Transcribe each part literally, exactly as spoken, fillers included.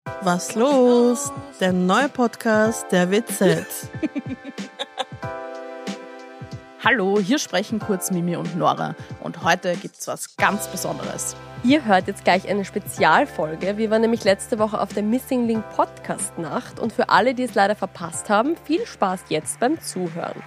Was los? Der neue Podcast der W Z. Hallo, hier sprechen kurz Mimi und Nora und heute gibt's was ganz Besonderes. Ihr hört jetzt gleich eine Spezialfolge. Wir waren nämlich letzte Woche auf der Missing Link Podcast Nacht und für alle, die es leider verpasst haben, viel Spaß jetzt beim Zuhören.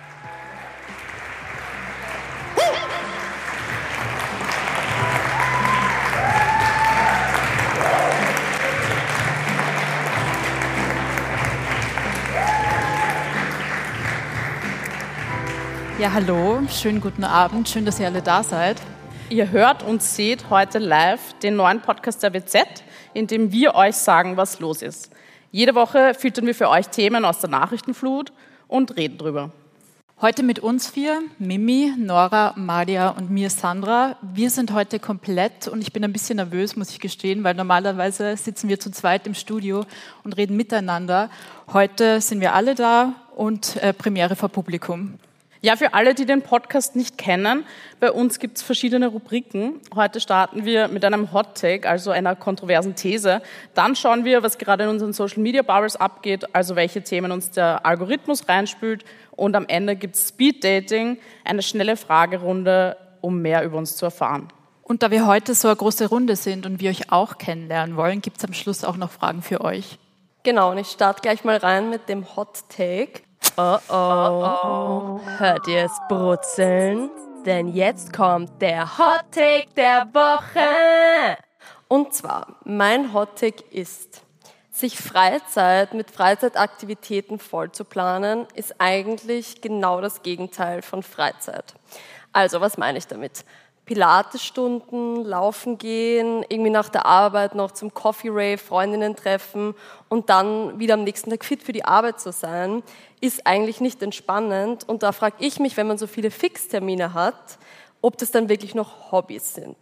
Ja, hallo, schönen guten Abend, schön, dass ihr alle da seid. Ihr hört und seht heute live den neuen Podcast der W Z, in dem wir euch sagen, was los ist. Jede Woche filtern wir für euch Themen aus der Nachrichtenflut und reden drüber. Heute mit uns vier, Mimi, Nora, Malia und mir, Sandra. Wir sind heute komplett und ich bin ein bisschen nervös, muss ich gestehen, weil normalerweise sitzen wir zu zweit im Studio und reden miteinander. Heute sind wir alle da und äh, Premiere vor Publikum. Ja, für alle, die den Podcast nicht kennen, bei uns gibt es verschiedene Rubriken. Heute starten wir mit einem Hot Take, also einer kontroversen These. Dann schauen wir, was gerade in unseren Social Media Bubbles abgeht, also welche Themen uns der Algorithmus reinspült. Und am Ende gibt es Speed Dating, eine schnelle Fragerunde, um mehr über uns zu erfahren. Und da wir heute so eine große Runde sind und wir euch auch kennenlernen wollen, gibt es am Schluss auch noch Fragen für euch. Genau, und ich starte gleich mal rein mit dem Hot Take. Oh oh, oh, oh. Hört ihr es brutzeln? Denn jetzt kommt der Hot Take der Woche. Und zwar, mein Hot Take ist, sich Freizeit mit Freizeitaktivitäten voll zu planen, ist eigentlich genau das Gegenteil von Freizeit. Also, was meine ich damit? Pilatesstunden, laufen gehen, irgendwie nach der Arbeit noch zum Coffee Rave, Freundinnen treffen und dann wieder am nächsten Tag fit für die Arbeit zu sein, ist eigentlich nicht entspannend. Und da frage ich mich, wenn man so viele Fixtermine hat, ob das dann wirklich noch Hobbys sind.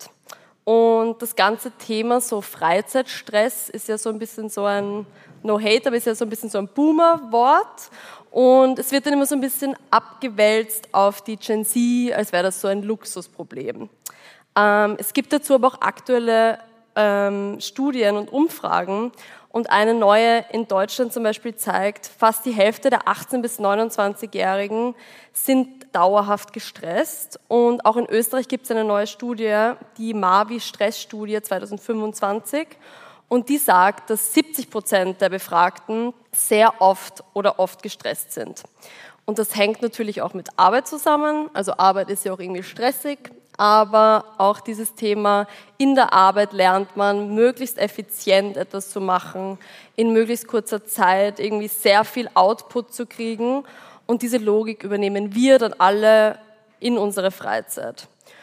Und das ganze Thema so Freizeitstress ist ja so ein bisschen so ein, no hate, aber ist ja so ein bisschen so ein Boomer-Wort. Und es wird dann immer so ein bisschen abgewälzt auf die Gen Z, als wäre das so ein Luxusproblem. Ähm, es gibt dazu aber auch aktuelle ähm, Studien und Umfragen. Und eine neue in Deutschland zum Beispiel zeigt, fast die Hälfte der achtzehn- bis neunundzwanzigjährigen sind dauerhaft gestresst. Und auch in Österreich gibt es eine neue Studie, die Mavi-Stress-Studie zwanzig fünfundzwanzig. Und die sagt, dass siebzig Prozent der Befragten sehr oft oder oft gestresst sind. Und das hängt natürlich auch mit Arbeit zusammen. Also Arbeit ist ja auch irgendwie stressig. Aber auch dieses Thema, in der Arbeit lernt man, möglichst effizient etwas zu machen, in möglichst kurzer Zeit irgendwie sehr viel Output zu kriegen. Und diese Logik übernehmen wir dann alle in unsere Freizeit.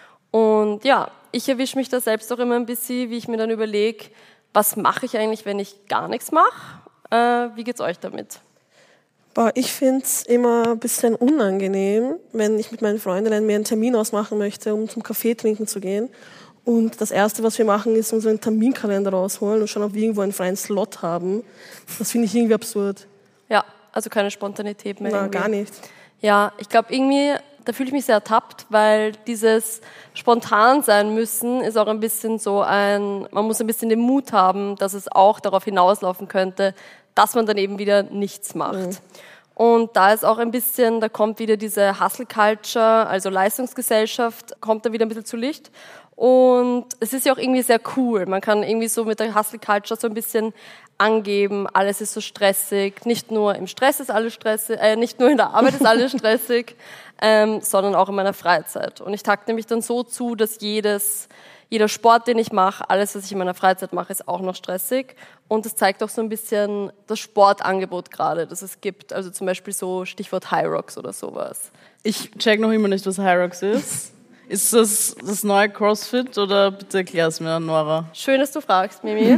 Und ja, ich erwische mich da selbst auch immer ein bisschen, wie ich mir dann überlege, was mache ich eigentlich, wenn ich gar nichts mache? Äh, wie geht's euch damit? Boah, ich finde es immer ein bisschen unangenehm, wenn ich mit meinen Freundinnen mir einen Termin ausmachen möchte, um zum Kaffee trinken zu gehen. Und das Erste, was wir machen, ist unseren Terminkalender rausholen und schauen, ob wir irgendwo einen freien Slot haben. Das finde ich irgendwie absurd. Ja, also keine Spontanität mehr. Na, irgendwie. gar nicht. Ja, ich glaube irgendwie, da fühle ich mich sehr ertappt, weil dieses spontan sein müssen ist auch ein bisschen so ein, man muss ein bisschen den Mut haben, dass es auch darauf hinauslaufen könnte, dass man dann eben wieder nichts macht. Mhm. Und da ist auch ein bisschen, da kommt wieder diese Hustle Culture, also Leistungsgesellschaft, kommt da wieder ein bisschen zu Licht. Und es ist ja auch irgendwie sehr cool. Man kann irgendwie so mit der Hustle Culture so ein bisschen angeben, alles ist so stressig. Nicht nur im Stress ist alles stressig, äh, nicht nur in der Arbeit ist alles stressig, ähm, sondern auch in meiner Freizeit. Und ich takte mich dann so zu, dass jedes Jeder Sport, den ich mache, alles, was ich in meiner Freizeit mache, ist auch noch stressig. Und das zeigt auch so ein bisschen das Sportangebot gerade, das es gibt. Also zum Beispiel so Stichwort Hyrox oder sowas. Ich check noch immer nicht, was Hyrox ist. Ist das das neue CrossFit oder bitte erklär's mir, Nora? Schön, dass du fragst, Mimi.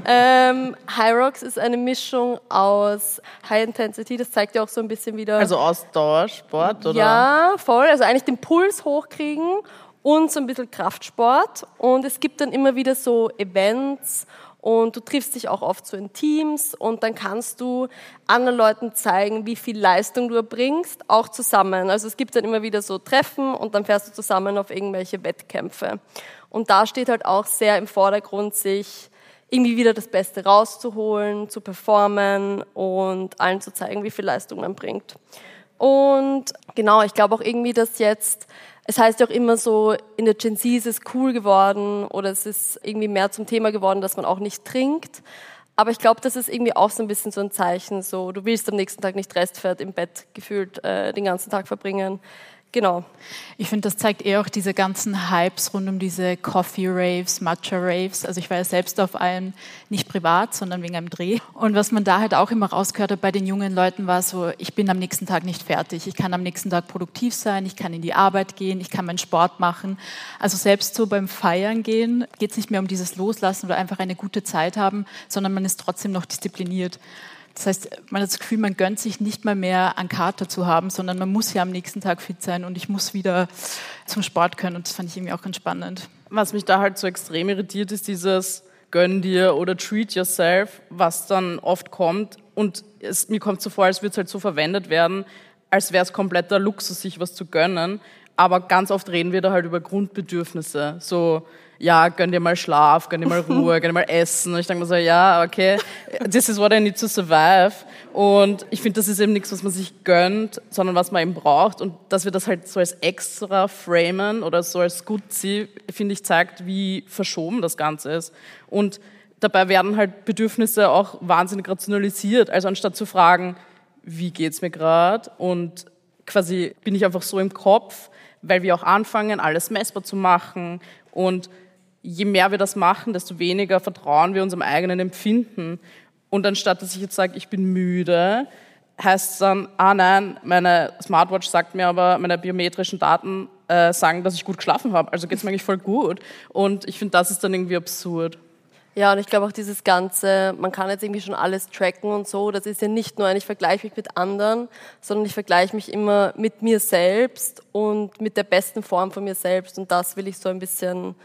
ähm, Hyrox ist eine Mischung aus High Intensity, das zeigt ja auch so ein bisschen wieder... Also Ausdauersport, oder? Ja, voll. Also eigentlich den Puls hochkriegen und so ein bisschen Kraftsport. Und es gibt dann immer wieder so Events und du triffst dich auch oft so in Teams und dann kannst du anderen Leuten zeigen, wie viel Leistung du erbringst, auch zusammen. Also es gibt dann immer wieder so Treffen und dann fährst du zusammen auf irgendwelche Wettkämpfe. Und da steht halt auch sehr im Vordergrund, sich irgendwie wieder das Beste rauszuholen, zu performen und allen zu zeigen, wie viel Leistung man bringt. Und genau, ich glaube auch irgendwie, dass jetzt, es heißt ja auch immer so, in der Gen Z ist es cool geworden oder es ist irgendwie mehr zum Thema geworden, dass man auch nicht trinkt. Aber ich glaube, das ist irgendwie auch so ein bisschen so ein Zeichen, so du willst am nächsten Tag nicht restfett im Bett gefühlt äh, den ganzen Tag verbringen. Genau. Ich finde, das zeigt eher auch diese ganzen Hypes rund um diese Coffee-Raves, Matcha-Raves. Also ich war ja selbst auf einem, nicht privat, sondern wegen einem Dreh. Und was man da halt auch immer rausgehört hat bei den jungen Leuten war so, ich bin am nächsten Tag nicht fertig. Ich kann am nächsten Tag produktiv sein, ich kann in die Arbeit gehen, ich kann meinen Sport machen. Also selbst so beim Feiern gehen geht es nicht mehr um dieses Loslassen oder einfach eine gute Zeit haben, sondern man ist trotzdem noch diszipliniert. Das heißt, man hat das Gefühl, man gönnt sich nicht mal mehr einen Kater zu haben, sondern man muss ja am nächsten Tag fit sein und ich muss wieder zum Sport können und das fand ich irgendwie auch ganz spannend. Was mich da halt so extrem irritiert, ist dieses Gönn dir oder treat yourself, was dann oft kommt und es, mir kommt so vor, als würde es halt so verwendet werden, als wäre es kompletter Luxus, sich was zu gönnen, aber ganz oft reden wir da halt über Grundbedürfnisse, so ja, gönn dir mal Schlaf, gönn dir mal Ruhe, gönn dir mal Essen. Und ich denke mir so, ja, okay, this is what I need to survive. Und ich finde, das ist eben nichts, was man sich gönnt, sondern was man eben braucht. Und dass wir das halt so als extra framen oder so als Gutzi, finde ich, zeigt, wie verschoben das Ganze ist. Und dabei werden halt Bedürfnisse auch wahnsinnig rationalisiert. Also anstatt zu fragen, wie geht's mir gerade? Und quasi bin ich einfach so im Kopf, weil wir auch anfangen, alles messbar zu machen. Und je mehr wir das machen, desto weniger vertrauen wir unserem eigenen Empfinden. Und anstatt, dass ich jetzt sage, ich bin müde, heißt es dann, ah nein, meine Smartwatch sagt mir aber, meine biometrischen Daten äh, sagen, dass ich gut geschlafen habe. Also geht es mir eigentlich voll gut. Und ich finde, das ist dann irgendwie absurd. Ja, und ich glaube auch dieses Ganze, man kann jetzt irgendwie schon alles tracken und so, das ist ja nicht nur ein, ich vergleiche mich mit anderen, sondern ich vergleiche mich immer mit mir selbst und mit der besten Form von mir selbst und das will ich so ein bisschen,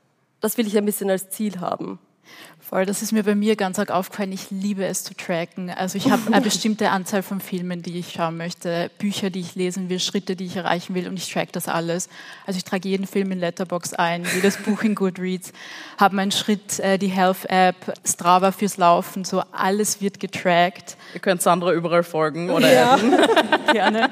das will ich ein bisschen als Ziel haben. Voll, das ist mir bei mir ganz arg aufgefallen. Ich liebe es zu tracken. Also ich habe eine bestimmte Anzahl von Filmen, die ich schauen möchte, Bücher, die ich lesen will, Schritte, die ich erreichen will und ich track das alles. Also ich trage jeden Film in Letterboxd ein, jedes Buch in Goodreads, habe meinen Schritt, äh, die Health-App, Strava fürs Laufen, so alles wird getrackt. Ihr könnt Sandra überall folgen oder ja. Gerne.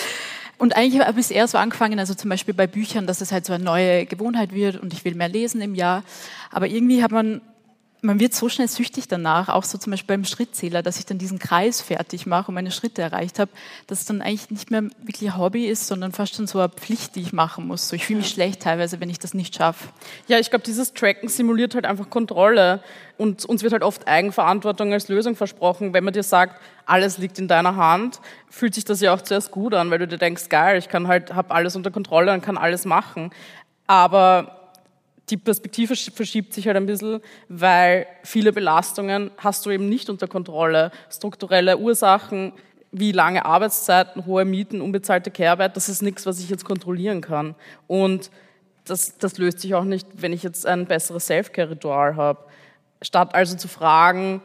Und eigentlich habe ich es eher so angefangen, also zum Beispiel bei Büchern, dass es halt so eine neue Gewohnheit wird und ich will mehr lesen im Jahr. Aber irgendwie hat man Man wird so schnell süchtig danach, auch so zum Beispiel beim Schrittzähler, dass ich dann diesen Kreis fertig mache und meine Schritte erreicht habe, dass es dann eigentlich nicht mehr wirklich ein Hobby ist, sondern fast schon so eine Pflicht, die ich machen muss. So, ich fühle mich schlecht teilweise, wenn ich das nicht schaffe. Ja, ich glaube, dieses Tracken simuliert halt einfach Kontrolle und uns wird halt oft Eigenverantwortung als Lösung versprochen. Wenn man dir sagt, alles liegt in deiner Hand, fühlt sich das ja auch zuerst gut an, weil du dir denkst, geil, ich kann halt, habe alles unter Kontrolle und kann alles machen. Aber die Perspektive verschiebt sich halt ein bisschen, weil viele Belastungen hast du eben nicht unter Kontrolle. Strukturelle Ursachen wie lange Arbeitszeiten, hohe Mieten, unbezahlte Care-Arbeit, das ist nichts, was ich jetzt kontrollieren kann. Und das, das löst sich auch nicht, wenn ich jetzt ein besseres Self-Care-Ritual habe. Statt also zu fragen,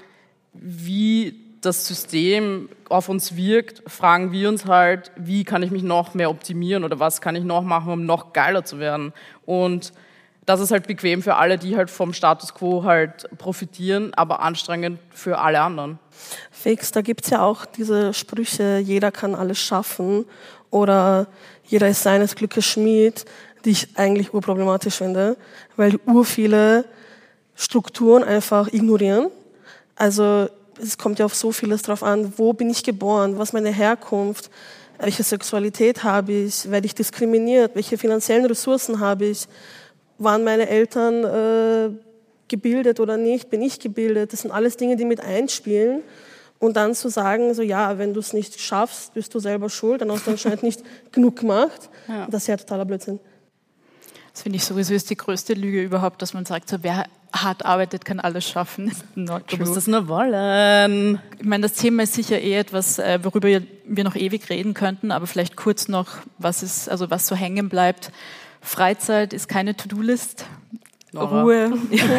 wie das System auf uns wirkt, fragen wir uns halt, wie kann ich mich noch mehr optimieren oder was kann ich noch machen, um noch geiler zu werden. Und das ist halt bequem für alle, die halt vom Status quo halt profitieren, aber anstrengend für alle anderen. Fix, da gibt's ja auch diese Sprüche, jeder kann alles schaffen oder jeder ist seines Glückes Schmied, die ich eigentlich urproblematisch finde, weil die ur viele Strukturen einfach ignorieren. Also es kommt ja auf so vieles drauf an, wo bin ich geboren, was ist meine Herkunft, welche Sexualität habe ich, werde ich diskriminiert, welche finanziellen Ressourcen habe ich, waren meine Eltern äh, gebildet oder nicht, bin ich gebildet, das sind alles Dinge, die mit einspielen. Und dann zu sagen, so ja, wenn du es nicht schaffst, bist du selber schuld, dann hast du anscheinend nicht genug gemacht. Ja. Das ist ja totaler Blödsinn. Das finde ich sowieso ist die größte Lüge überhaupt, dass man sagt, so wer hart arbeitet, kann alles schaffen. Not du musst es nur wollen. Ich meine, das Thema ist sicher eh etwas, worüber wir noch ewig reden könnten, aber vielleicht kurz noch, was ist, also was so hängen bleibt. Freizeit ist keine To-Do-List. Nora. Ruhe.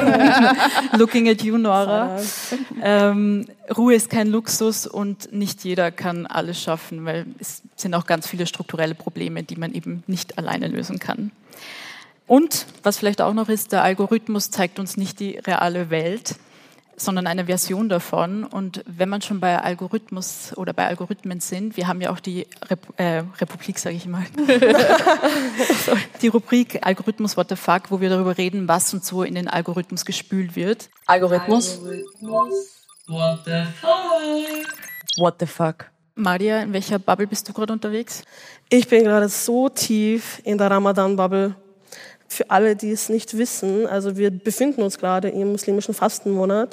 Looking at you, Nora. Ähm, Ruhe ist kein Luxus und nicht jeder kann alles schaffen, weil es sind auch ganz viele strukturelle Probleme, die man eben nicht alleine lösen kann. Und was vielleicht auch noch ist, der Algorithmus zeigt uns nicht die reale Welt. sondern eine Version davon. Und wenn man schon bei Algorithmus oder bei Algorithmen sind, wir haben ja auch die Rep äh, Republik, sage ich mal, die Rubrik Algorithmus What the Fuck, wo wir darüber reden, was und so in den Algorithmus gespült wird. Algorithmus. Algorithmus. What the fuck? What the fuck? Maria, in welcher Bubble bist du gerade unterwegs? Ich bin gerade so tief in der Ramadan-Bubble. Für alle, die es nicht wissen, also wir befinden uns gerade im muslimischen Fastenmonat.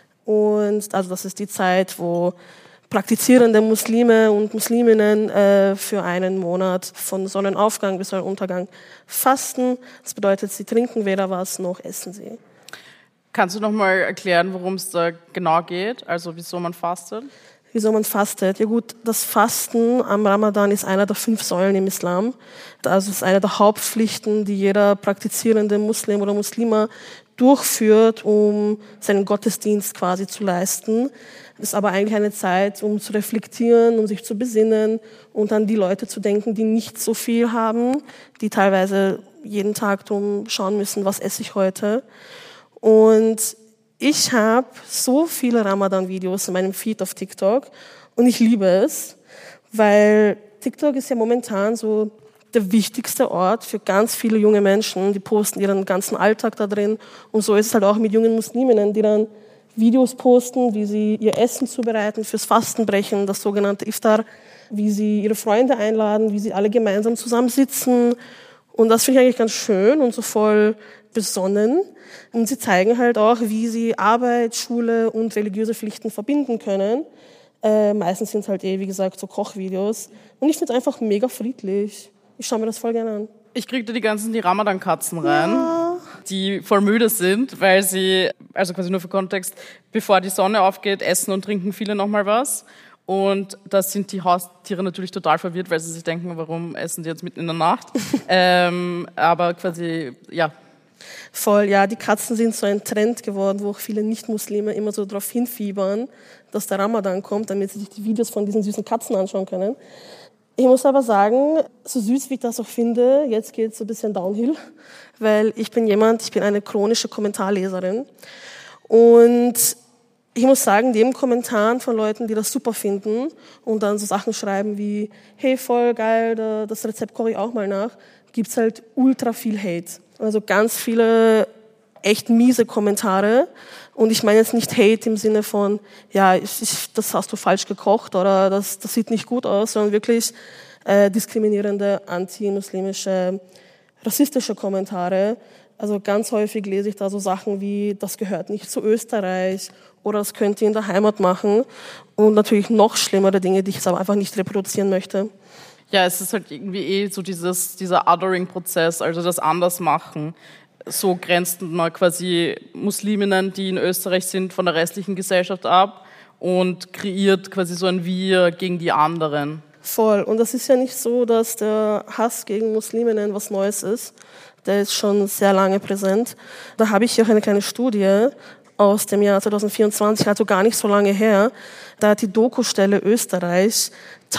Und also das ist die Zeit, wo praktizierende Muslime und Musliminnen äh, für einen Monat von Sonnenaufgang bis Sonnenuntergang fasten. Das bedeutet, sie trinken weder was noch essen sie. Kannst du noch mal erklären, worum es da genau geht? Also wieso man fastet? Wieso man fastet? Ja gut, das Fasten am Ramadan ist einer der fünf Säulen im Islam. Also es ist eine der Hauptpflichten, die jeder praktizierende Muslim oder Muslima durchführt, um seinen Gottesdienst quasi zu leisten. Es ist aber eigentlich eine Zeit, um zu reflektieren, um sich zu besinnen und an die Leute zu denken, die nicht so viel haben, die teilweise jeden Tag drum schauen müssen, was esse ich heute. Und ich habe so viele Ramadan-Videos in meinem Feed auf TikTok und ich liebe es, weil TikTok ist ja momentan so der wichtigste Ort für ganz viele junge Menschen. Die posten ihren ganzen Alltag da drin und so ist es halt auch mit jungen Musliminnen, die dann Videos posten, wie sie ihr Essen zubereiten fürs Fastenbrechen, das sogenannte Iftar, wie sie ihre Freunde einladen, wie sie alle gemeinsam zusammensitzen. Und das finde ich eigentlich ganz schön und so voll besonnen. Und sie zeigen halt auch, wie sie Arbeit, Schule und religiöse Pflichten verbinden können. Äh, meistens sind es halt eh, wie gesagt, so Kochvideos. Und ich finde es einfach mega friedlich. Ich schaue mir das voll gerne an. Ich kriege da die ganzen die Ramadan-Katzen rein, Ja. die voll müde sind, weil sie, also quasi nur für Kontext, bevor die Sonne aufgeht, essen und trinken viele nochmal was. Und da sind die Haustiere natürlich total verwirrt, weil sie sich denken, warum essen die jetzt mitten in der Nacht? ähm, aber quasi, ja. Voll, ja, die Katzen sind so ein Trend geworden, wo auch viele Nicht-Muslime immer so darauf hinfiebern, dass der Ramadan kommt, damit sie sich die Videos von diesen süßen Katzen anschauen können. Ich muss aber sagen, so süß wie ich das auch finde, jetzt geht es so ein bisschen downhill, weil ich bin jemand, ich bin eine chronische Kommentarleserin. Und ich muss sagen, neben Kommentaren von Leuten, die das super finden und dann so Sachen schreiben wie, hey, voll geil, das Rezept koche ich auch mal nach, gibt's halt ultra viel Hate. Also ganz viele echt miese Kommentare. Und ich meine jetzt nicht Hate im Sinne von, ja, ich, ich, das hast du falsch gekocht oder das, das sieht nicht gut aus, sondern wirklich äh, diskriminierende, anti-muslimische, rassistische Kommentare. Also ganz häufig lese ich da so Sachen wie, das gehört nicht zu Österreich oder das könnt ihr in der Heimat machen. Und natürlich noch schlimmere Dinge, die ich jetzt aber einfach nicht reproduzieren möchte. Ja, es ist halt irgendwie eh so dieses, dieser Othering-Prozess, also das Andersmachen. So grenzt man quasi Musliminnen, die in Österreich sind, von der restlichen Gesellschaft ab und kreiert quasi so ein Wir gegen die anderen. Voll. Und das ist ja nicht so, dass der Hass gegen Musliminnen was Neues ist. Der ist schon sehr lange präsent. Da habe ich hier auch eine kleine Studie aus dem Jahr zwanzig vierundzwanzig, also gar nicht so lange her. Da hat die Doku-Stelle Österreich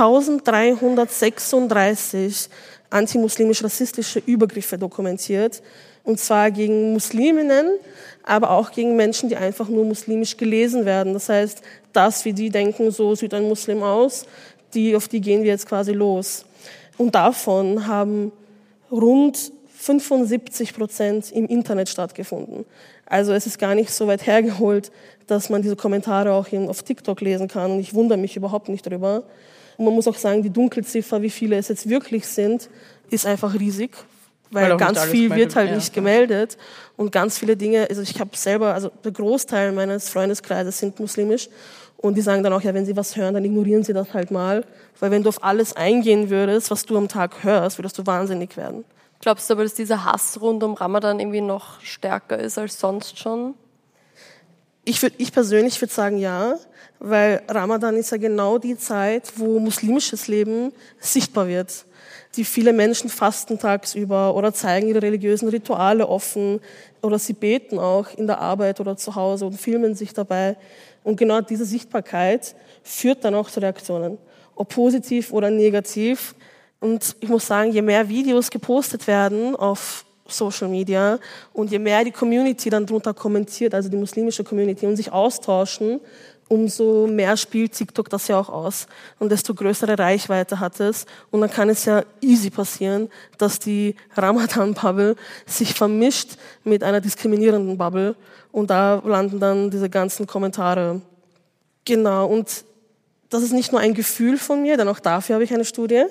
eintausenddreihundertsechsunddreißig antimuslimisch-rassistische Übergriffe dokumentiert. Und zwar gegen Musliminnen, aber auch gegen Menschen, die einfach nur muslimisch gelesen werden. Das heißt, das, wie die denken, so sieht ein Muslim aus, die, auf die gehen wir jetzt quasi los. Und davon haben rund fünfundsiebzig Prozent im Internet stattgefunden. Also es ist gar nicht so weit hergeholt, dass man diese Kommentare auch auf TikTok lesen kann. Und ich wundere mich überhaupt nicht drüber. Und man muss auch sagen, die Dunkelziffer, wie viele es jetzt wirklich sind, ist einfach riesig. Weil, weil ganz viel wird halt ja. nicht gemeldet. Und ganz viele Dinge, also ich habe selber, also der Großteil meines Freundeskreises sind muslimisch. Und die sagen dann auch, ja, wenn sie was hören, dann ignorieren sie das halt mal. Weil wenn du auf alles eingehen würdest, was du am Tag hörst, würdest du wahnsinnig werden. Glaubst du aber, dass dieser Hass rund um Ramadan irgendwie noch stärker ist als sonst schon? Ich, würd, ich persönlich würde sagen, ja. Weil Ramadan ist ja genau die Zeit, wo muslimisches Leben sichtbar wird. Die viele Menschen fasten tagsüber oder zeigen ihre religiösen Rituale offen oder sie beten auch in der Arbeit oder zu Hause und filmen sich dabei. Und genau diese Sichtbarkeit führt dann auch zu Reaktionen, ob positiv oder negativ. Und ich muss sagen, je mehr Videos gepostet werden auf Social Media. Und je mehr die Community dann drunter kommentiert, also die muslimische Community, und sich austauschen, umso mehr spielt TikTok das ja auch aus. Und desto größere Reichweite hat es. Und dann kann es ja easy passieren, dass die Ramadan-Bubble sich vermischt mit einer diskriminierenden Bubble. Und da landen dann diese ganzen Kommentare. Genau, und das ist nicht nur ein Gefühl von mir, denn auch dafür habe ich eine Studie.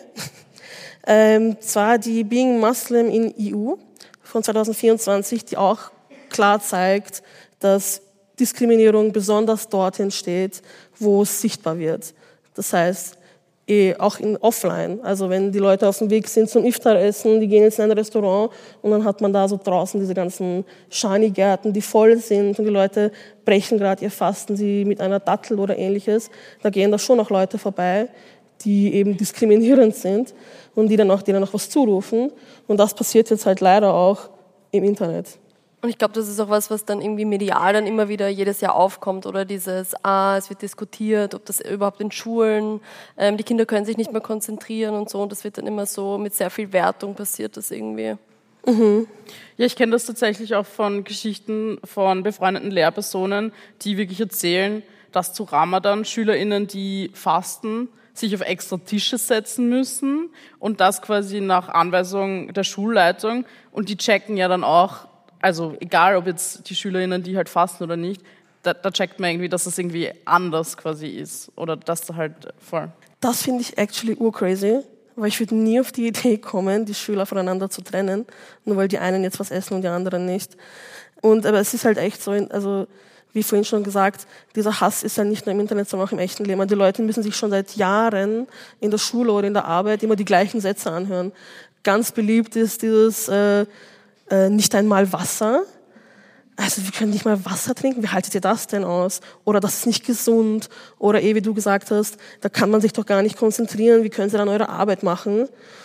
ähm, zwar die Being Muslim in E U von zwanzig vierundzwanzig, die auch klar zeigt, dass Diskriminierung besonders dort entsteht, wo es sichtbar wird. Das heißt, eh, auch in offline. Also wenn die Leute auf dem Weg sind zum Iftar-Essen, die gehen jetzt in ein Restaurant und dann hat man da so draußen diese ganzen Schani-Gärten, die voll sind und die Leute brechen gerade ihr Fasten, sie mit einer Dattel oder ähnliches. Da gehen da schon auch Leute vorbei, die eben diskriminierend sind und die dann auch denen noch was zurufen. Und das passiert jetzt halt leider auch im Internet. Und ich glaube, das ist auch was, was dann irgendwie medial dann immer wieder jedes Jahr aufkommt, oder dieses, ah, es wird diskutiert, ob das überhaupt in Schulen, ähm, die Kinder können sich nicht mehr konzentrieren und so, und das wird dann immer so mit sehr viel Wertung passiert, das irgendwie. Mhm. Ja, ich kenne das tatsächlich auch von Geschichten von befreundeten Lehrpersonen, die wirklich erzählen, dass zu Ramadan SchülerInnen, die fasten, sich auf extra Tische setzen müssen und das quasi nach Anweisung der Schulleitung, und die checken ja dann auch, also egal, ob jetzt die SchülerInnen, die halt fasten oder nicht, da, da checkt man irgendwie, dass das irgendwie anders quasi ist. Oder dass da halt voll. Das finde ich actually urcrazy, weil ich würde nie auf die Idee kommen, die Schüler voneinander zu trennen, nur weil die einen jetzt was essen und die anderen nicht. Und aber es ist halt echt so, also wie vorhin schon gesagt, dieser Hass ist ja nicht nur im Internet, sondern auch im echten Leben. Die Leute müssen sich schon seit Jahren in der Schule oder in der Arbeit immer die gleichen Sätze anhören. Ganz beliebt ist dieses äh, Äh, nicht einmal Wasser. Also wir können nicht mal Wasser trinken. Wie haltet ihr das denn aus? Oder das ist nicht gesund. Oder eh, wie du gesagt hast, da kann man sich doch gar nicht konzentrieren. Wie können Sie dann eure Arbeit machen?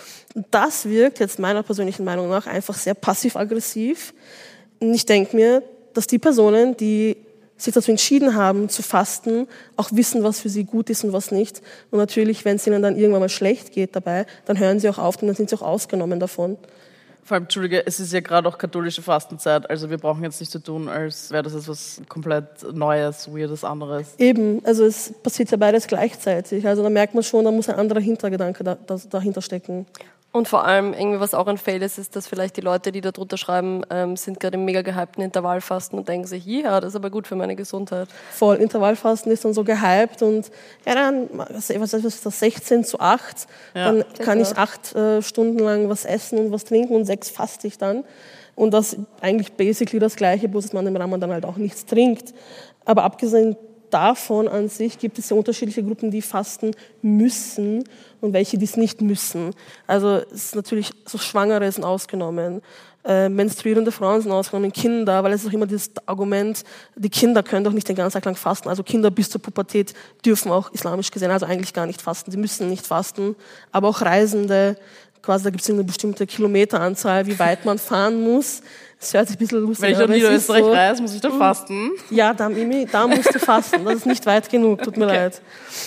Das wirkt jetzt meiner persönlichen Meinung nach einfach sehr passiv-aggressiv. Und ich denke mir, dass die Personen, die sich dazu entschieden haben zu fasten, auch wissen, was für sie gut ist und was nicht. Und natürlich, wenn es ihnen dann irgendwann mal schlecht geht dabei, dann hören sie auch auf und dann sind sie auch ausgenommen davon. Vor allem, Entschuldige, es ist ja gerade auch katholische Fastenzeit, also wir brauchen jetzt nicht so tun, als wäre das etwas komplett Neues, Weirdes, anderes. Eben, also es passiert ja beides gleichzeitig. Also da merkt man schon, da muss ein anderer Hintergedanke da, da, dahinter stecken. Und vor allem, irgendwie was auch ein Fail ist, ist, dass vielleicht die Leute, die da drunter schreiben, ähm, sind gerade im mega gehypten Intervallfasten und denken sich, ja, das ist aber gut für meine Gesundheit. Voll, Intervallfasten ist dann so gehypt und ja, dann, was ist das, sechzehn zu acht, ja. Dann kann ich acht äh, Stunden lang was essen und was trinken und sechs faste ich dann. Und das eigentlich basically das Gleiche, bloß dass man im Ramadan halt auch nichts trinkt. Aber abgesehen davon an sich gibt es ja unterschiedliche Gruppen, die fasten müssen und welche, die es nicht müssen. Also es ist natürlich so Schwangere sind ausgenommen, äh, menstruierende Frauen sind ausgenommen, Kinder, weil es ist auch immer dieses Argument, die Kinder können doch nicht den ganzen Tag lang fasten. Also Kinder bis zur Pubertät dürfen auch islamisch gesehen, also eigentlich gar nicht fasten. Sie müssen nicht fasten, aber auch Reisende, quasi da gibt es eine bestimmte Kilometeranzahl, wie weit man fahren muss. Das hört sich ein bisschen lustig an. Wenn ich nach Niederösterreich so, reise, muss ich da fasten? Ja, da, da musst du fasten. Das ist nicht weit genug, tut mir okay. leid.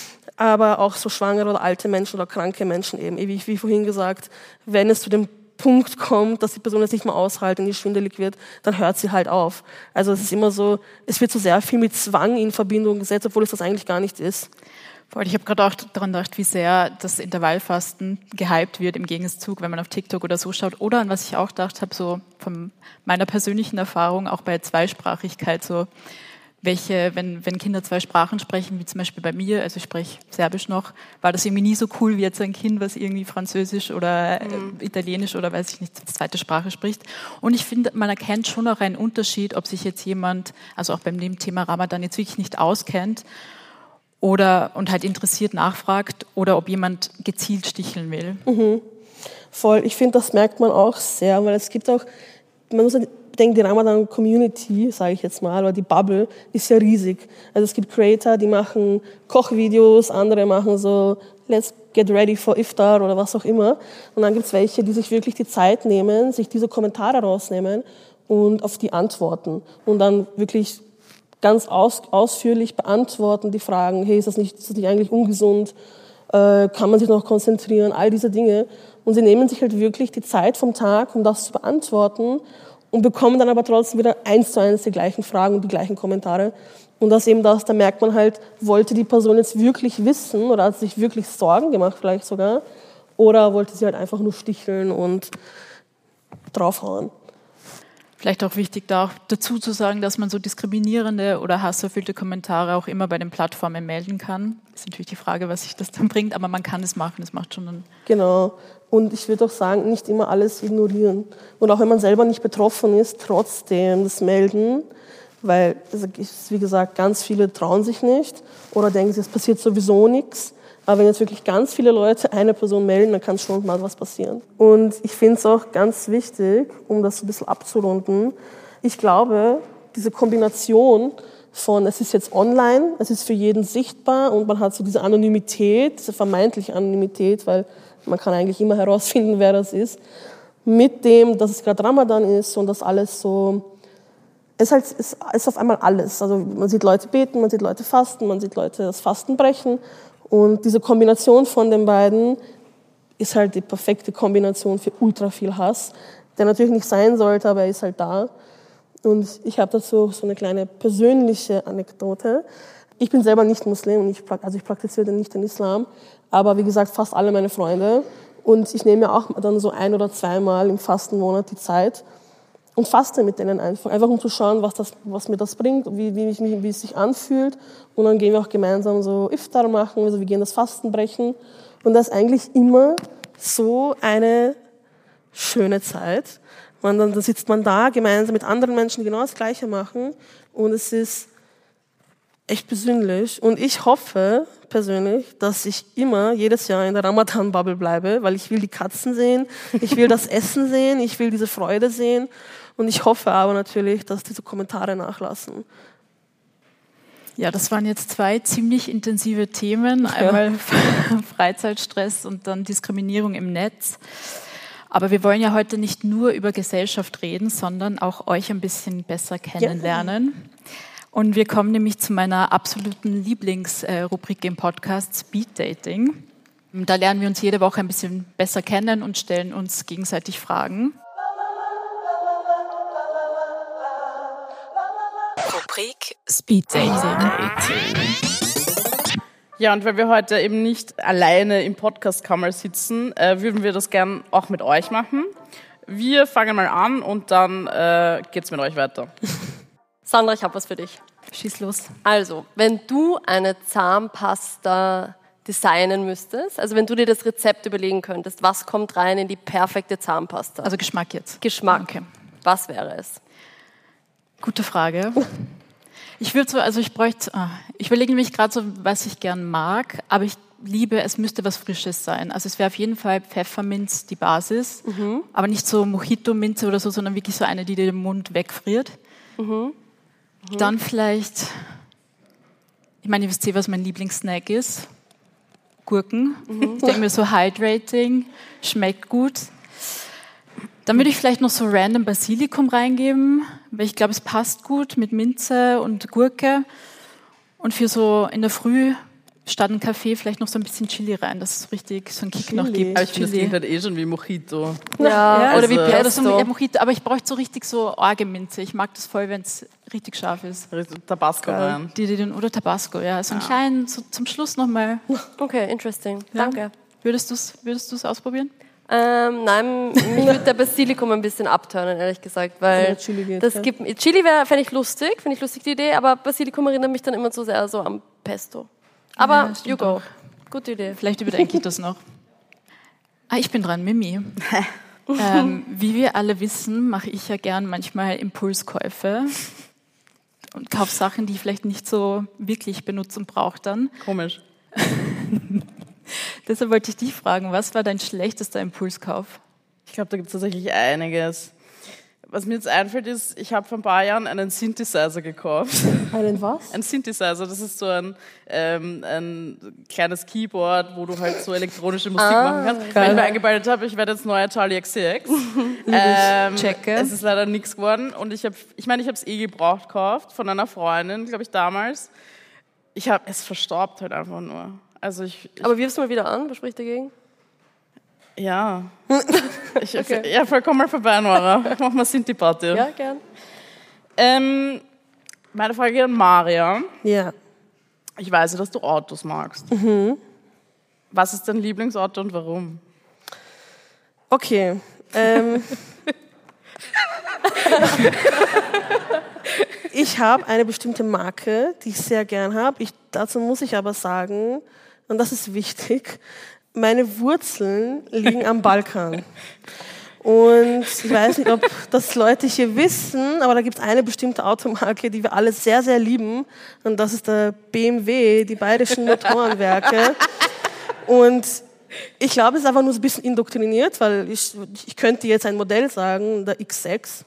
Aber auch so schwangere oder alte Menschen oder kranke Menschen eben, wie, wie vorhin gesagt, wenn es zu dem Punkt kommt, dass die Person es nicht mehr aushalten, die schwindelig wird, dann hört sie halt auf. Also es ist immer so, es wird so sehr viel mit Zwang in Verbindung gesetzt, obwohl es das eigentlich gar nicht ist. Ich habe gerade auch daran gedacht, wie sehr das Intervallfasten gehypt wird im Gegenzug, wenn man auf TikTok oder so schaut. Oder an was ich auch gedacht habe, so von meiner persönlichen Erfahrung, auch bei Zweisprachigkeit, so welche, wenn, wenn Kinder zwei Sprachen sprechen, wie zum Beispiel bei mir, also ich spreche Serbisch noch, war das irgendwie nie so cool wie jetzt ein Kind, was irgendwie Französisch oder mhm. Italienisch oder weiß ich nicht, zweite Sprache spricht. Und ich finde, man erkennt schon auch einen Unterschied, ob sich jetzt jemand, also auch beim Thema Ramadan jetzt wirklich nicht auskennt, oder und halt interessiert nachfragt oder ob jemand gezielt sticheln will. Mhm. Voll, ich finde, das merkt man auch sehr, weil es gibt auch, man muss denken, die Ramadan-Community, sage ich jetzt mal, oder die Bubble ist ja riesig. Also es gibt Creator, die machen Kochvideos, andere machen so let's get ready for Iftar oder was auch immer. Und dann gibt es welche, die sich wirklich die Zeit nehmen, sich diese Kommentare rausnehmen und auf die antworten. Und dann wirklich ganz aus, ausführlich beantworten die Fragen, hey, ist das nicht, ist das nicht eigentlich ungesund? Äh, kann man sich noch konzentrieren? All diese Dinge. Und sie nehmen sich halt wirklich die Zeit vom Tag, um das zu beantworten und bekommen dann aber trotzdem wieder eins zu eins die gleichen Fragen und die gleichen Kommentare. Und das eben das, da merkt man halt, wollte die Person jetzt wirklich wissen oder hat sich wirklich Sorgen gemacht vielleicht sogar oder wollte sie halt einfach nur sticheln und draufhauen. Vielleicht auch wichtig, da auch dazu zu sagen, dass man so diskriminierende oder hasserfüllte Kommentare auch immer bei den Plattformen melden kann. Das ist natürlich die Frage, was sich das dann bringt, aber man kann es machen, das macht schon einen... Genau. Und ich würde auch sagen, nicht immer alles ignorieren. Und auch wenn man selber nicht betroffen ist, trotzdem das melden, weil, wie gesagt, ganz viele trauen sich nicht oder denken, es passiert sowieso nichts. Aber wenn jetzt wirklich ganz viele Leute eine Person melden, dann kann schon mal was passieren. Und ich finde es auch ganz wichtig, um das ein bisschen abzurunden, ich glaube, diese Kombination von, es ist jetzt online, es ist für jeden sichtbar und man hat so diese Anonymität, diese vermeintliche Anonymität, weil man kann eigentlich immer herausfinden, wer das ist, mit dem, dass es gerade Ramadan ist und das alles so, es ist, halt, es ist auf einmal alles. Also man sieht Leute beten, man sieht Leute fasten, man sieht Leute das Fasten brechen. Und diese Kombination von den beiden ist halt die perfekte Kombination für ultra viel Hass, der natürlich nicht sein sollte, aber er ist halt da. Und ich habe dazu so eine kleine persönliche Anekdote. Ich bin selber nicht Muslim, und ich, also ich praktiziere nicht den Islam, aber wie gesagt, fast alle meine Freunde. Und ich nehme mir auch dann so ein- oder zweimal im Fastenmonat die Zeit und faste mit denen einfach, einfach um zu schauen, was, das, was mir das bringt, wie, wie, ich mich, wie es sich anfühlt. Und dann gehen wir auch gemeinsam so Iftar machen, also wir gehen das Fasten brechen. Und das ist eigentlich immer so eine schöne Zeit. Man, dann, dann sitzt man da gemeinsam mit anderen Menschen, die genau das Gleiche machen. Und es ist echt persönlich. Und ich hoffe persönlich, dass ich immer jedes Jahr in der Ramadan-Bubble bleibe, weil ich will die Katzen sehen, ich will das Essen sehen, ich will diese Freude sehen. Und ich hoffe aber natürlich, dass diese Kommentare nachlassen. Ja, das waren jetzt zwei ziemlich intensive Themen. Einmal ja. Freizeitstress und dann Diskriminierung im Netz. Aber wir wollen ja heute nicht nur über Gesellschaft reden, sondern auch euch ein bisschen besser kennenlernen. Ja. Und wir kommen nämlich zu meiner absoluten Lieblingsrubrik im Podcast, Speed Dating. Da lernen wir uns jede Woche ein bisschen besser kennen und stellen uns gegenseitig Fragen. Rubrik Speed Dating. Ja, und weil wir heute eben nicht alleine im Podcast-Kammer sitzen, äh, würden wir das gern auch mit euch machen. Wir fangen mal an und dann äh, geht's mit euch weiter. Sandra, ich habe was für dich. Schieß los. Also, wenn du eine Zahnpasta designen müsstest, also wenn du dir das Rezept überlegen könntest, was kommt rein in die perfekte Zahnpasta? Also Geschmack jetzt. Geschmack. Okay. Was wäre es? Gute Frage. Ich würde so, also ich bräuchte, ich überlege nämlich gerade so, was ich gern mag, aber ich liebe, es müsste was Frisches sein. Also es wäre auf jeden Fall Pfefferminz die Basis, mhm. aber nicht so Mojito-Minze oder so, sondern wirklich so eine, die dir den Mund wegfriert. Mhm. Mhm. Dann vielleicht, ich meine, ihr wisst eh, was mein Lieblingssnack ist. Gurken. Mhm. Ich denke mir so hydrating, schmeckt gut. Dann würde ich vielleicht noch so random Basilikum reingeben, weil ich glaube, es passt gut mit Minze und Gurke. Und für so in der Früh statt einen Kaffee vielleicht noch so ein bisschen Chili rein, dass es richtig so einen Kick Chili. noch gibt. Aber ich finde, das klingt halt eh schon wie Mojito. Ja, ja oder wie Pesto. Pesto. Oder so, ja, Mojito, aber ich bräuchte so richtig so Orgeminze. Ich mag das voll, wenn es richtig scharf ist. Tabasco rein. Die, die, den, oder Tabasco, ja. So einen ja. kleinen, so zum Schluss nochmal. Okay, interesting. Ja. Danke. Würdest du es würdest du's ausprobieren? Ähm, nein, mich würde der Basilikum ein bisschen abturnen, ehrlich gesagt, weil Chili geht, das ja. gibt, Chili wäre, fände ich lustig, finde ich lustig die Idee, aber Basilikum erinnert mich dann immer so sehr so am Pesto. Aber ja, you go. Auch. Gute Idee. Vielleicht überdenke ich das noch. Ah, ich bin dran, Mimi. ähm, wie wir alle wissen, mache ich ja gern manchmal Impulskäufe und kaufe Sachen, die ich vielleicht nicht so wirklich benutze und brauche dann. Komisch. Deshalb wollte ich dich fragen, was war dein schlechtester Impulskauf? Ich glaube, da gibt es tatsächlich einiges. Was mir jetzt einfällt, ist, ich habe vor ein paar Jahren einen Synthesizer gekauft. Einen was? Ein Synthesizer, das ist so ein, ähm, ein kleines Keyboard, wo du halt so elektronische Musik ah, machen kannst. Geil. Weil ich mir eingebildet habe, ich werde jetzt neuer Charlie X C X. ähm, Checke. Es ist leider nichts geworden. Und ich habe, ich meine, ich habe es eh gebraucht gekauft von einer Freundin, glaube ich, damals. Ich habe es verstaubt halt einfach nur. Also ich, ich Aber wirf's mal wieder an, was spricht dagegen? ja. ich, okay. Ja, voll, komm mal vorbei, Nora. Mach mal Sinti-Party. Ja, gern. Ähm, meine Frage geht an Maria. Ja. Ich weiß ja, dass du Autos magst. Mhm. Was ist dein Lieblingsauto und warum? Okay. Ähm, ich habe eine bestimmte Marke, die ich sehr gern habe. Ich, dazu muss ich aber sagen, und das ist wichtig, meine Wurzeln liegen am Balkan. Und ich weiß nicht, ob das Leute hier wissen, aber da gibt es eine bestimmte Automarke, die wir alle sehr, sehr lieben. Und das ist der B M W, die Bayerischen Motorenwerke. Und ich glaube, es ist einfach nur so ein bisschen indoktriniert, weil ich, ich könnte jetzt ein Modell sagen, der X sechs.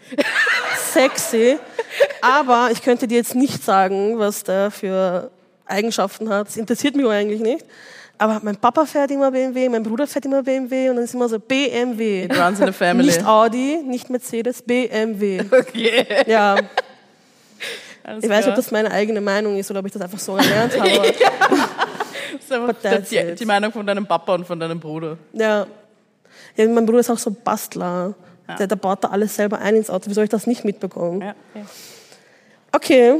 Sexy. Aber ich könnte dir jetzt nicht sagen, was der für Eigenschaften hat. Das interessiert mich eigentlich nicht. Aber mein Papa fährt immer B M W, mein Bruder fährt immer B M W und dann ist immer so B M W. It runs in the family. Nicht Audi, nicht Mercedes, B M W. Okay. Ja. Alles Ich weiß nicht, ob klar. das meine eigene Meinung ist oder ob ich das einfach so gelernt habe. Das ist einfach But that's die, it. die Meinung von deinem Papa und von deinem Bruder. Ja. Ja, mein Bruder ist auch so Bastler. Ja. Der, der baut da alles selber ein ins Auto. Wie soll ich das nicht mitbekommen? Ja. Ja. Okay,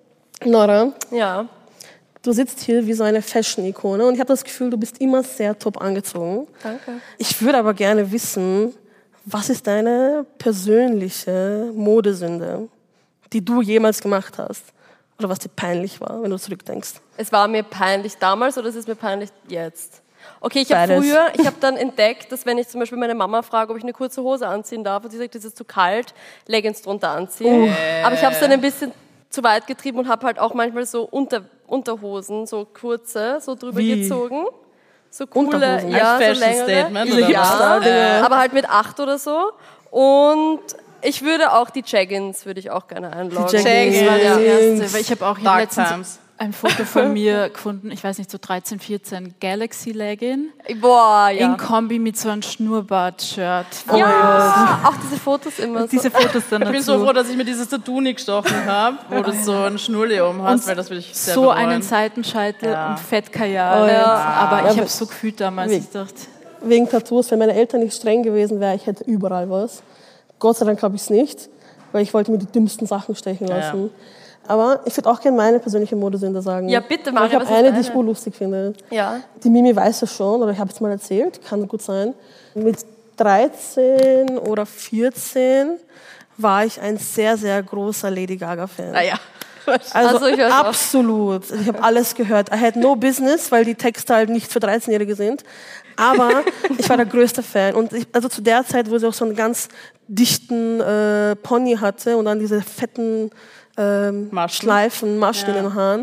Nora, Ja. du sitzt hier wie so eine Fashion-Ikone und ich habe das Gefühl, du bist immer sehr top angezogen. Danke. Ich würde aber gerne wissen, was ist deine persönliche Modesünde, die du jemals gemacht hast? Oder was dir peinlich war, wenn du zurückdenkst? Es war mir peinlich damals oder es ist mir peinlich jetzt? Okay, ich habe Beides. früher, ich habe dann entdeckt, dass wenn ich zum Beispiel meine Mama frage, ob ich eine kurze Hose anziehen darf und sie sagt, es ist zu kalt, Leggings drunter anziehen. Aber ich habe es dann ein bisschen zu weit getrieben und habe halt auch manchmal so Unter, Unterhosen, so kurze, so drüber Wie? gezogen. So coole, Unterhosen? ja, Als so Fashion längere. Statement, Diese oder was? Hipster-Dinger. Aber halt mit acht oder so. Und ich würde auch die Jaggins, würde ich auch gerne einloggen. Die Jaggins. Das war das Jaggins. Erste, weil ich habe auch ich hab Dark letztens Times. ein Foto von mir gefunden, ich weiß nicht, so dreizehn, vierzehn, Galaxy Legging, Boah, ja. in Kombi mit so einem Schnurrbart-Shirt. Ja, auch diese Fotos immer so. Diese Fotos dann Ich bin so dazu. froh, dass ich mir dieses Tattoo nicht gestochen habe, wo du so ein Schnurli oben hast, weil das will ich sehr so bereuen. einen Seitenscheitel Ja. und Fettkajal. Oh ja. Aber Ja, ich habe es so gefühlt damals. Wie- Ich dachte, Wegen Tattoos, wenn meine Eltern nicht streng gewesen wären, ich hätte überall was. Gott sei Dank habe ich es nicht, weil ich wollte mir die dümmsten Sachen stechen lassen. Aber ich würde auch gerne meine persönliche Modesünde sagen. Ja, bitte, Weil Maria, Ich habe was ist eine, die ich deine? urlustig finde. Ja. Die Mimi weiß es schon, oder ich habe es mal erzählt, kann gut sein. Mit dreizehn oder vierzehn war ich ein sehr, sehr großer Lady Gaga-Fan. Naja. Also, Also ich weiß auch. absolut. Also ich habe alles gehört. I had no business, weil die Texte halt nicht für dreizehnjährige sind. Aber ich war der größte Fan. Und ich, also zu der Zeit, wo sie auch so einen ganz dichten äh, Pony hatte und dann diese fetten ähm, Maschen. Schleifen, Maschen Ja. in den Haaren.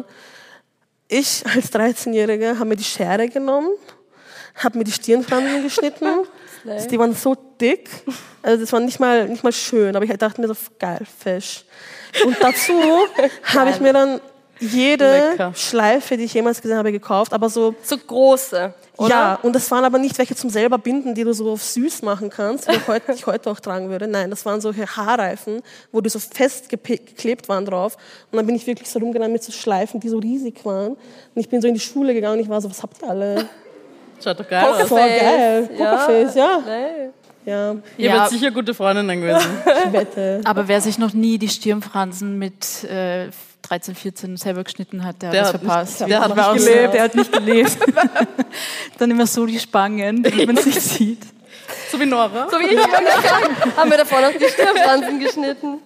Ich als dreizehnjährige habe mir die Schere genommen, habe mir die Stirnfransen geschnitten. Die waren so dick, also das war nicht mal, nicht mal schön, aber ich dachte mir so, geil, Fisch. Und dazu habe ich mir dann jede Lecker. Schleife, die ich jemals gesehen habe, gekauft, aber so, So große, oder? ja, und das waren aber nicht welche zum selber binden, die du so auf süß machen kannst, die ich heute, die ich heute auch tragen würde. Nein, das waren solche Haarreifen, wo die so fest gepe- geklebt waren drauf. Und dann bin ich wirklich so rumgerannt mit so Schleifen, die so riesig waren. Und ich bin so in die Schule gegangen und ich war so, was habt ihr alle? Schaut doch geil aus. Voll geil. Pokerface, ja. Nee. Ja, Ihr Ja. werdet sicher gute Freundinnen gewesen. ich wette. aber wer sich noch nie die Stirnfransen mit äh, dreizehn, vierzehn selber geschnitten hat, der, Der hat hat das verpasst. nicht- der hat war auch nicht so- gelebt. Der hat nicht gelebt. Dann immer so die Spangen, damit man es nicht sieht. So wie Nora. So wie ich wollte gerade sagen, haben wir davor noch die Stirnfransen geschnitten.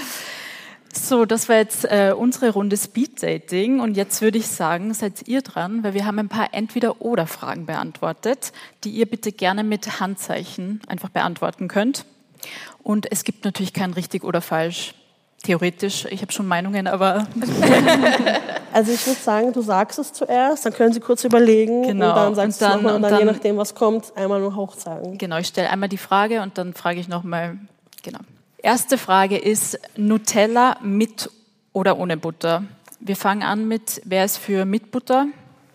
So, das war jetzt äh, unsere Runde Speed-Dating und jetzt würde ich sagen, seid ihr dran, weil wir haben ein paar Entweder-Oder-Fragen beantwortet, die ihr bitte gerne mit Handzeichen einfach beantworten könnt. Und es gibt natürlich kein richtig oder falsch. Theoretisch, ich habe schon Meinungen, aber Also ich würde sagen, du sagst es zuerst, dann können sie kurz überlegen Genau, und dann sagst und du dann- nochmal und und dann, je dann- nachdem, was kommt, einmal nur hoch sagen. genau, ich stelle einmal die Frage und dann frage ich nochmal, genau. Erste Frage ist Nutella mit oder ohne Butter? Wir fangen an mit, wer ist für mit Butter?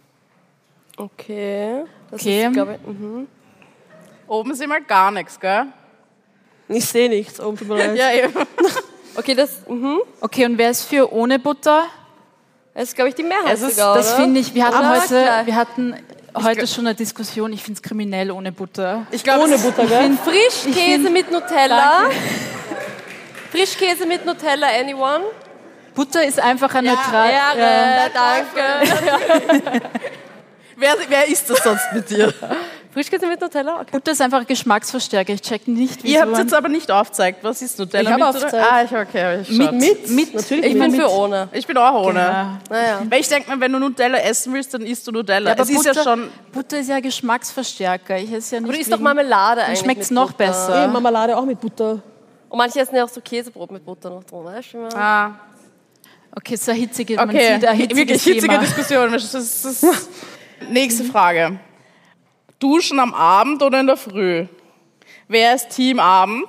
Okay. Das Okay. ist, glaube ich, mhm. Oben sind mal gar nichts, gell? Ich sehe nichts, oben tut mir leid. Ja, eben. Okay, das, mhm. Okay, und wer ist für ohne Butter? Das ist, glaube ich, die Mehrheit Es ist- sogar, Das oder? finde ich, wir hatten Oder? heute, Klar. wir hatten heute schon eine Diskussion, ich finde es kriminell ohne Butter. Ich glaube, Ohne Butter, gell? Frischkäse mit Nutella. Frischkäse mit Nutella, anyone? Butter ist einfach ein neutral. Ehre, danke. wer, wer isst das sonst mit dir? Frischkäse mit Nutella? Okay. Butter ist einfach Geschmacksverstärker. Ich check nicht, wie Ihr so habt jetzt aber nicht aufgezeigt. Was ist Nutella? Ich hab mit aufgezeigt. oder? Ah, ich, okay, hab ich mit, geschaut. mit, mit, Natürlich Ich bin mit. für ohne. Ich bin auch ohne. Ja. Naja. Weil ich denke mir, wenn du Nutella essen willst, dann isst du Nutella. Aber es ist Butter, ja schon... Butter ist ja Geschmacksverstärker. Ich esse ja nicht Aber du isst doch wegen- Marmelade Dann eigentlich schmeckt's mit noch Butter. besser. Eh, Marmelade auch mit Butter. Und manche essen ja auch so Käsebrot mit Butter noch drin. Weißt du? Ah, Okay, so eine hitzige, man okay, sieht ein hitziges wirklich hitzige Thema. Diskussion. Das ist, das ist Nächste Frage. Duschen am Abend oder in der Früh? Wer ist Team Abend?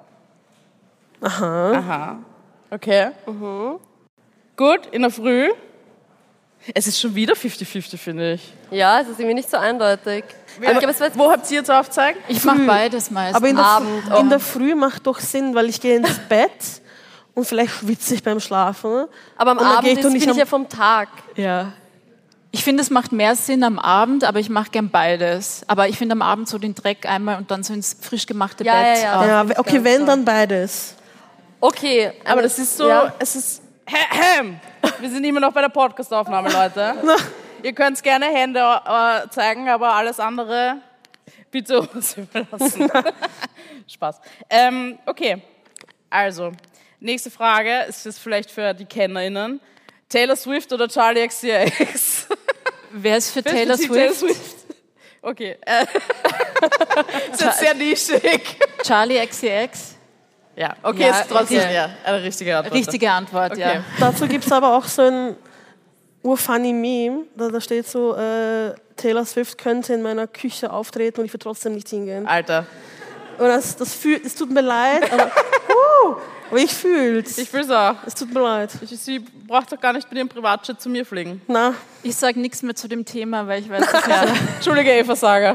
Aha. Aha. Okay. Gut, in der Früh. Es ist schon wieder fifty fifty, finde ich. Ja, es ist irgendwie nicht so eindeutig. Aber ich glaube, es war jetzt Wo habt ihr jetzt aufgezeigt? Ich mache beides meistens. Aber in der, Abend, Fr- in der Früh macht doch Sinn, weil ich gehe ins Bett und vielleicht schwitze ich beim Schlafen. aber am Und dann Abend geh ich ist, doch bin nicht ich am- ja vom Tag. Ja. Ich finde, es macht mehr Sinn am Abend, aber ich mache gern beides. Aber ich finde am Abend so den Dreck einmal und dann so ins frisch gemachte Ja, Bett. ja, ja. Ah. Ja, finde ich okay, ganz wenn, toll. dann beides. Okay. Aber das ist so, Ja. es ist... Wir sind immer noch bei der Podcast-Aufnahme, Leute. Ihr könnt gerne Hände äh, zeigen, aber alles andere bitte uns überlassen. Spaß. Ähm, okay, also, nächste Frage ist jetzt vielleicht für die KennerInnen. Taylor Swift oder Charlie X C X? Wer ist für Wer Taylor ist für Swift? Taylor Swift? Okay. Äh, ist jetzt sehr nischig. Charlie X C X? Ja, okay, Ja, ist trotzdem okay. ja, eine richtige Antwort. Richtige Antwort, Okay. ja. Dazu gibt es aber auch so ein urfunny Meme, da, da steht so, äh, Taylor Swift könnte in meiner Küche auftreten und ich würde trotzdem nicht hingehen. Alter, Und das, das fühlt, es tut mir leid, aber, uh, aber ich fühl's. ich fühl's auch. Es tut mir leid. Ich, sie braucht doch gar nicht mit ihrem Privatjet zu mir fliegen. Na, Ich sage nichts mehr zu dem Thema, weil ich weiß, dass Ja. Entschuldige, Eva Sager.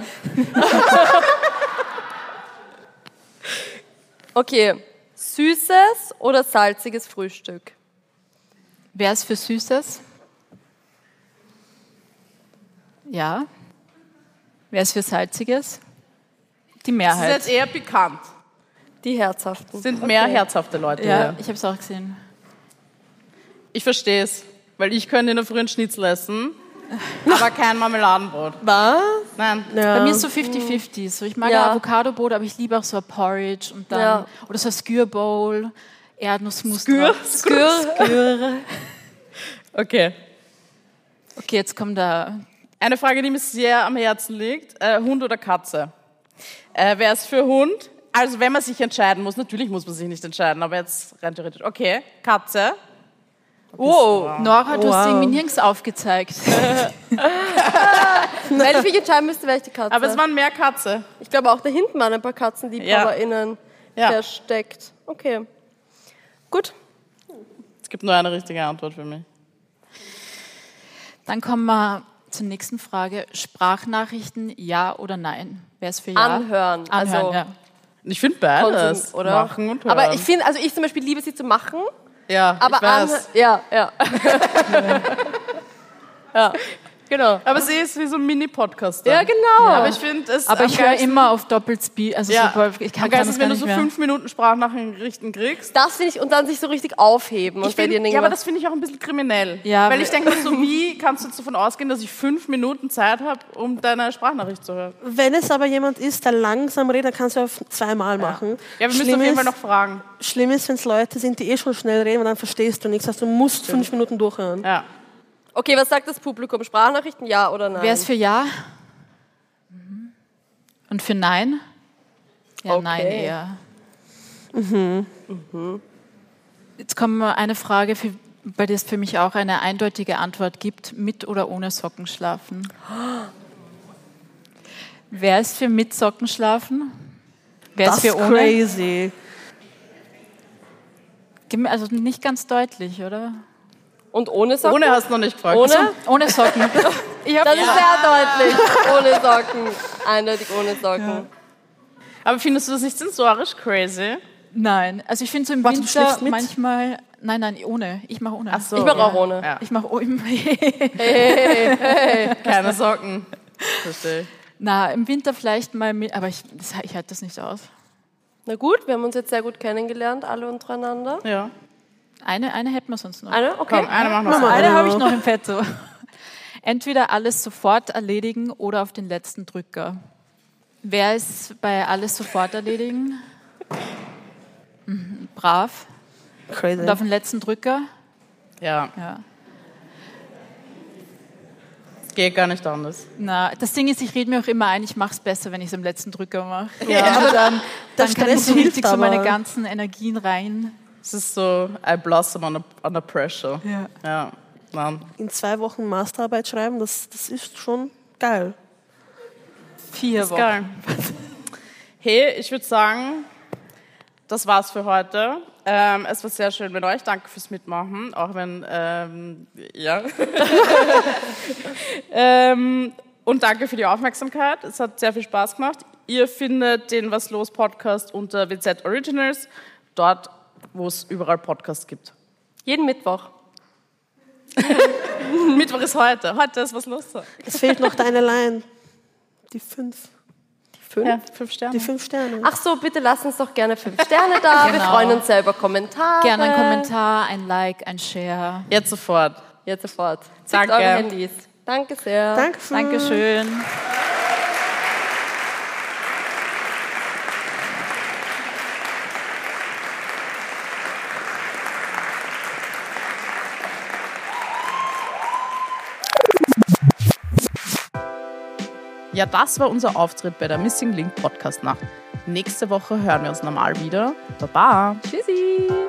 Okay. Süßes oder salziges Frühstück? Wer ist für Süßes? Ja. Wer ist für Salziges? Die Das ist Mehrheit. jetzt eher pikant. Die herzhaften. Es sind mehr herzhafte Leute Ja, hier. ich habe es auch gesehen. Ich verstehe es, weil ich könnte in der frühen Schnitzel essen, aber kein Marmeladenbrot. was? Nein. Ja. Bei mir ist so fifty fifty. So, ich mag Ja. ja Avocado-Brot, aber ich liebe auch so ein Porridge und dann, Ja. oder so ein Skür-Bowl, Erdnussmus Skür? drauf. Skür. Skür. Okay. Okay, jetzt kommt da. Eine Frage, die mir sehr am Herzen liegt. Äh, Hund oder Katze? Äh, wer ist für Hund? Also wenn man sich entscheiden muss, natürlich muss man sich nicht entscheiden, aber jetzt rein theoretisch. Okay, Katze. Wow. Nora, du hast Wow. irgendwie nirgends aufgezeigt. Wenn ich mich entscheiden müsste, wäre ich die Katze. Aber es waren mehr Katze. ich glaube auch da hinten waren ein paar KatzenliebhaberInnen Ja. versteckt. Okay. Gut. Es gibt nur eine richtige Antwort für mich. Dann kommen wir zur nächsten Frage. Sprachnachrichten, ja oder nein? Wer ist für ja? Anhören. Anhören, Also ja. Ich finde beides. Konsum, oder? Machen und hören. Aber ich finde, also ich zum Beispiel liebe sie zu machen, ja, aber ich weiß. anhören. Ja, ja. ja, genau. Aber sie ist wie so ein Mini-Podcast. dann. Ja, genau. Aber ich finde es. Aber am ich höre geilsten- immer auf Doppelspeed. Also Ja, so, ich kann, am kann geilsten, das gar wenn du nicht so mehr. fünf Minuten Sprachnachrichten kriegst. Das finde ich, und dann sich so richtig aufheben und Ich bei dir find, denken, ja, aber was- das finde ich auch ein bisschen kriminell. Ja, Weil aber- ich denke mir so, wie kannst du jetzt davon ausgehen, dass ich fünf Minuten Zeit habe, um deine Sprachnachricht zu hören? Wenn es aber jemand ist, der langsam redet, dann kannst du auf zweimal machen. Ja, wir müssen Schlimm auf jeden Fall ist- noch fragen. Schlimm ist, wenn es Leute sind, die eh schon schnell reden, und dann verstehst du nichts. Das heißt, du musst fünf Minuten durchhören. Ja. Okay, was sagt das Publikum? Sprachnachrichten, ja oder nein? Wer ist für ja? Und für nein? Ja, Okay. nein eher. Mhm. Jetzt kommt mal eine Frage, für, bei der es für mich auch eine eindeutige Antwort gibt. Mit oder ohne Socken schlafen? Wer ist für mit Socken schlafen? Wer Das ist für ist ohne? crazy. Gib mir- Also nicht ganz deutlich, oder? Und ohne Socken? Ohne hast du noch nicht gefragt. Ohne? Ohne Socken. Ich hab, Das ist sehr deutlich. Ohne Socken. Eindeutig ohne Socken. Aber findest du das nicht sensorisch crazy? Nein, also ich finde so im Warte, du Winter schläfst mit? manchmal, Nein, nein, ohne. Ich mache ohne. Ach so, Ich mache ja. auch ohne. Ja. Ich mache ohne. Hey, hey. Keine Socken. Verstehe ich. Na, im Winter vielleicht mal mit, aber ich, das, ich halte das nicht aus. Na gut, wir haben uns jetzt sehr gut kennengelernt, alle untereinander. Ja. Eine, eine hätten wir sonst noch. Eine? Okay. Komm, eine machen wir Mama, Eine eine habe ich noch. noch im Petto. Entweder alles sofort erledigen oder auf den letzten Drücker. Wer ist bei alles sofort erledigen? Mhm, brav. Crazy. Und auf den letzten Drücker? Ja, Ja. geht gar nicht anders. Na, das Ding ist, ich rede mir auch immer ein, ich mache es besser, wenn ich es am letzten Drücker mache. Ja. Und dann, Der dann kann ich Stress so richtig hilft so meine aber. ganzen Energien rein. Es ist so, I blossom under, under pressure. Ja. Ja, Mann. In zwei Wochen Masterarbeit schreiben, das, das ist schon geil. Vier Ist Wochen. geil. Hey, ich würde sagen, das war's für heute. Ähm, es war sehr schön mit euch. Danke fürs Mitmachen, auch wenn, ähm, ja. ähm, und danke für die Aufmerksamkeit. Es hat sehr viel Spaß gemacht. Ihr findet den Was los Podcast unter W Z Originals, dort, wo es überall Podcasts gibt. Jeden Mittwoch. Mittwoch ist heute. Heute ist Was los. Es fehlt noch deine Line. Die fünf. Fünf? Ja, fünf Sterne. Die fünf Sterne. Ach so, bitte lasst uns doch gerne fünf Sterne da. Wir Genau. freuen uns sehr über Kommentare. Gerne ein Kommentar, ein Like, ein Share. Jetzt sofort. Jetzt sofort. Zückt Danke. eure Handys. Danke sehr. Danke. Dankeschön. Ja, das war unser Auftritt bei der Missing Link Podcast Nacht. Nächste Woche hören wir uns normal wieder. Baba. Tschüssi.